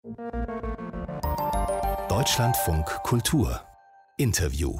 Deutschlandfunk Kultur Interview.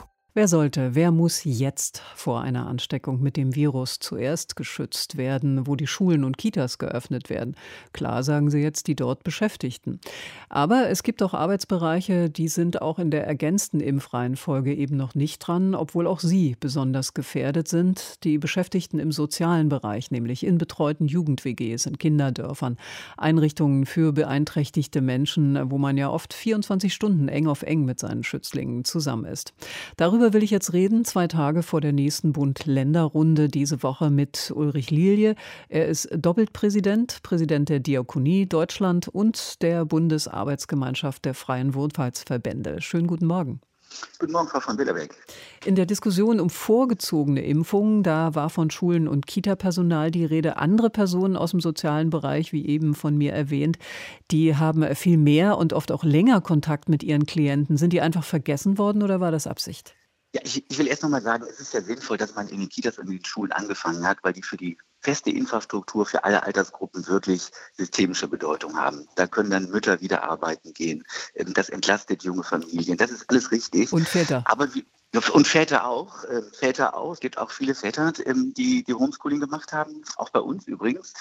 Wer muss jetzt vor einer Ansteckung mit dem Virus zuerst geschützt werden, wo die Schulen und Kitas geöffnet werden? Klar, sagen Sie jetzt, die dort Beschäftigten. Aber es gibt auch Arbeitsbereiche, die sind auch in der ergänzten Impfreihenfolge eben noch nicht dran, obwohl auch sie besonders gefährdet sind. Die Beschäftigten im sozialen Bereich, nämlich in betreuten Jugend-WGs, in Kinderdörfern, Einrichtungen für beeinträchtigte Menschen, wo man ja oft 24 Stunden eng auf eng mit seinen Schützlingen zusammen ist. Darüber will ich jetzt reden, 2 Tage vor der nächsten Bund-Länder-Runde diese Woche mit Ulrich Lilje. Er ist doppelt Präsident der Diakonie Deutschland und der Bundesarbeitsgemeinschaft der Freien Wohlfahrtsverbände. Schönen guten Morgen. Guten Morgen, Frau von Willerbeck. In der Diskussion um vorgezogene Impfungen, da war von Schulen- und Kita-Personal die Rede. Andere Personen aus dem sozialen Bereich, wie eben von mir erwähnt, die haben viel mehr und oft auch länger Kontakt mit ihren Klienten. Sind die einfach vergessen worden oder war das Absicht? Ja, ich will erst noch mal sagen, es ist ja sinnvoll, dass man in den Kitas und in den Schulen angefangen hat, weil die für die feste Infrastruktur für alle Altersgruppen wirklich systemische Bedeutung haben. Da können dann Mütter wieder arbeiten gehen. Das entlastet junge Familien. Das ist alles richtig. Und Väter. Und Väter auch. Väter auch. Es gibt auch viele Väter, die Homeschooling gemacht haben. Auch bei uns übrigens.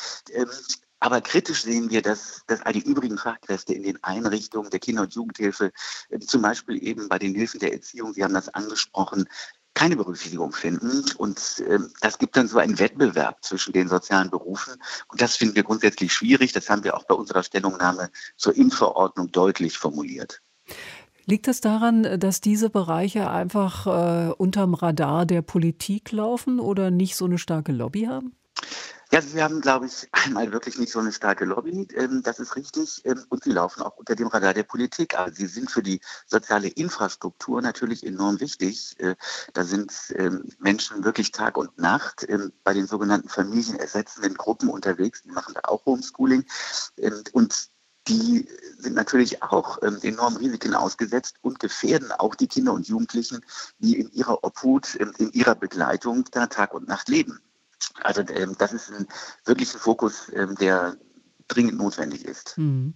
Aber kritisch sehen wir, dass all die übrigen Fachkräfte in den Einrichtungen der Kinder- und Jugendhilfe, zum Beispiel eben bei den Hilfen der Erziehung, Sie haben das angesprochen, keine Berücksichtigung finden. Und das gibt dann so einen Wettbewerb zwischen den sozialen Berufen. Und das finden wir grundsätzlich schwierig. Das haben wir auch bei unserer Stellungnahme zur Impfverordnung deutlich formuliert. Liegt es daran, dass diese Bereiche einfach unterm Radar der Politik laufen oder nicht so eine starke Lobby haben? Ja, sie haben, glaube ich, einmal wirklich nicht so eine starke Lobby, das ist richtig, und sie laufen auch unter dem Radar der Politik. Aber sie sind für die soziale Infrastruktur natürlich enorm wichtig. Da sind Menschen wirklich Tag und Nacht bei den sogenannten familienersetzenden Gruppen unterwegs, die machen da auch Homeschooling und die sind natürlich auch enormen Risiken ausgesetzt und gefährden auch die Kinder und Jugendlichen, die in ihrer Obhut, in ihrer Begleitung da Tag und Nacht leben. Also das ist wirklich ein Fokus, der dringend notwendig ist.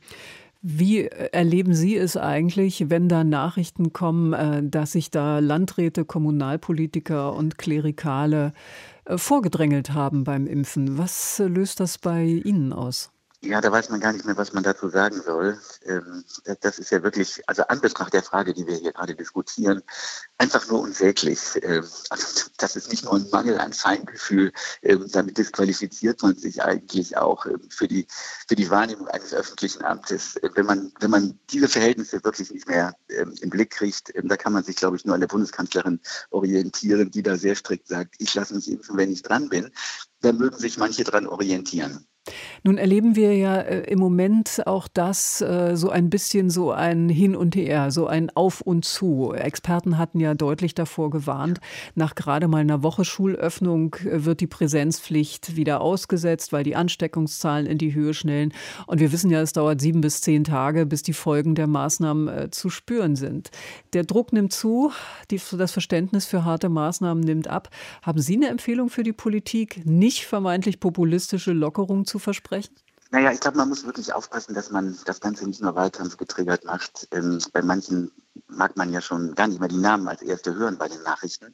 Wie erleben Sie es eigentlich, wenn da Nachrichten kommen, dass sich da Landräte, Kommunalpolitiker und Klerikale vorgedrängelt haben beim Impfen? Was löst das bei Ihnen aus? Ja, da weiß man gar nicht mehr, was man dazu sagen soll. Das ist ja wirklich, also an Betracht der Frage, die wir hier gerade diskutieren, einfach nur unsäglich. Also das ist nicht nur ein Mangel an Feingefühl, damit disqualifiziert man sich eigentlich auch für die Wahrnehmung eines öffentlichen Amtes. Wenn man diese Verhältnisse wirklich nicht mehr im Blick kriegt, da kann man sich, glaube ich, nur an der Bundeskanzlerin orientieren, die da sehr strikt sagt, ich lasse mich impfen, wenn ich dran bin. Da mögen sich manche dran orientieren. Nun erleben wir ja im Moment auch das so ein bisschen so ein Hin und Her, so ein Auf und Zu. Experten hatten ja deutlich davor gewarnt, nach gerade mal einer Woche Schulöffnung wird die Präsenzpflicht wieder ausgesetzt, weil die Ansteckungszahlen in die Höhe schnellen. Und wir wissen ja, es dauert 7 bis 10 Tage, bis die Folgen der Maßnahmen zu spüren sind. Der Druck nimmt zu, das Verständnis für harte Maßnahmen nimmt ab. Haben Sie eine Empfehlung für die Politik, nicht vermeintlich populistische Lockerungen zu versprechen? Naja, ich glaube, man muss wirklich aufpassen, dass man das Ganze nicht nur wahlkampfgetriggert macht. Bei manchen mag man ja schon gar nicht mehr die Namen als Erste hören bei den Nachrichten,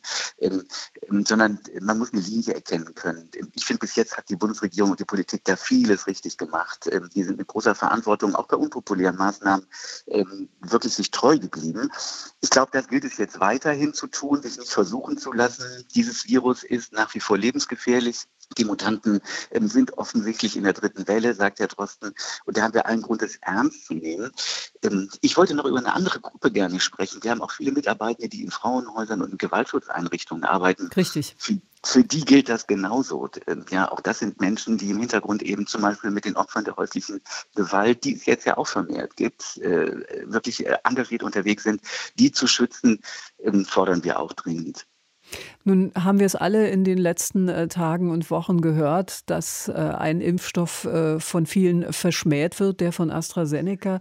sondern man muss eine Linie erkennen können. Ich finde, bis jetzt hat die Bundesregierung und die Politik da vieles richtig gemacht. Die sind mit großer Verantwortung auch bei unpopulären Maßnahmen wirklich sich treu geblieben. Ich glaube, das gilt es jetzt weiterhin zu tun, sich nicht versuchen zu lassen. Dieses Virus ist nach wie vor lebensgefährlich. Die Mutanten sind offensichtlich in der 3. Welle, sagt Herr Drosten. Und da haben wir allen Grund, es ernst zu nehmen. Ich wollte noch über eine andere Gruppe gerne sprechen. Wir haben auch viele Mitarbeitende, die in Frauenhäusern und in Gewaltschutzeinrichtungen arbeiten. Richtig. Für die gilt das genauso. Ja, auch das sind Menschen, die im Hintergrund eben zum Beispiel mit den Opfern der häuslichen Gewalt, die es jetzt ja auch vermehrt gibt, wirklich engagiert unterwegs sind. Die zu schützen, fordern wir auch dringend. Nun haben wir es alle in den letzten Tagen und Wochen gehört, dass ein Impfstoff von vielen verschmäht wird, der von AstraZeneca.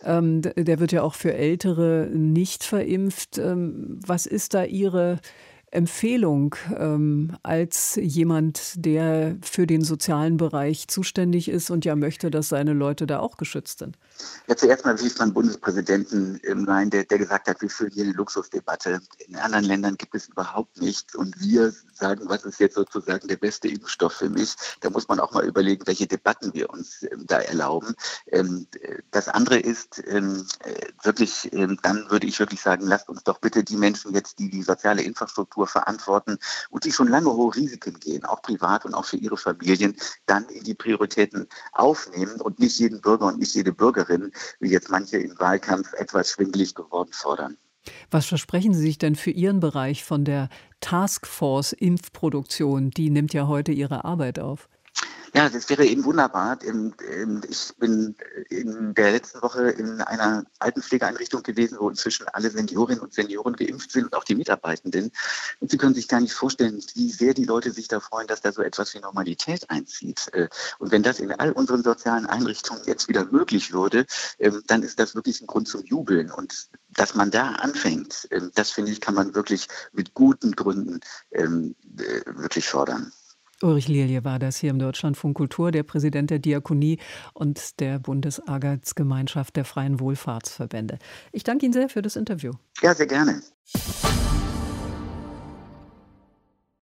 Der wird ja auch für Ältere nicht verimpft. Was ist da Ihre Empfehlung als jemand, der für den sozialen Bereich zuständig ist und ja möchte, dass seine Leute da auch geschützt sind? Ja, zuerst mal will ich beim Bundespräsidenten sein, der gesagt hat, wir führen hier eine Luxusdebatte. In anderen Ländern gibt es überhaupt nichts. Und wir sagen, was ist jetzt sozusagen der beste Impfstoff für mich? Da muss man auch mal überlegen, welche Debatten wir uns da erlauben. Das andere ist wirklich, dann würde ich wirklich sagen, lasst uns doch bitte die Menschen jetzt, die die soziale Infrastruktur verantworten und die schon lange hohe Risiken gehen, auch privat und auch für ihre Familien, dann in die Prioritäten aufnehmen und nicht jeden Bürger und nicht jede Bürgerin, wie jetzt manche im Wahlkampf etwas schwindelig geworden fordern. Was versprechen Sie sich denn für Ihren Bereich von der Taskforce Impfproduktion? Die nimmt ja heute ihre Arbeit auf. Ja, das wäre eben wunderbar. Ich bin in der letzten Woche in einer Altenpflegeeinrichtung gewesen, wo inzwischen alle Seniorinnen und Senioren geimpft sind und auch die Mitarbeitenden. Und Sie können sich gar nicht vorstellen, wie sehr die Leute sich da freuen, dass da so etwas wie Normalität einzieht. Und wenn das in all unseren sozialen Einrichtungen jetzt wieder möglich würde, dann ist das wirklich ein Grund zum Jubeln. Und dass man da anfängt, das finde ich, kann man wirklich mit guten Gründen wirklich fordern. Ulrich Lilje war das hier im Deutschlandfunk Kultur, der Präsident der Diakonie und der Bundesarbeitsgemeinschaft der Freien Wohlfahrtsverbände. Ich danke Ihnen sehr für das Interview. Ja, sehr gerne.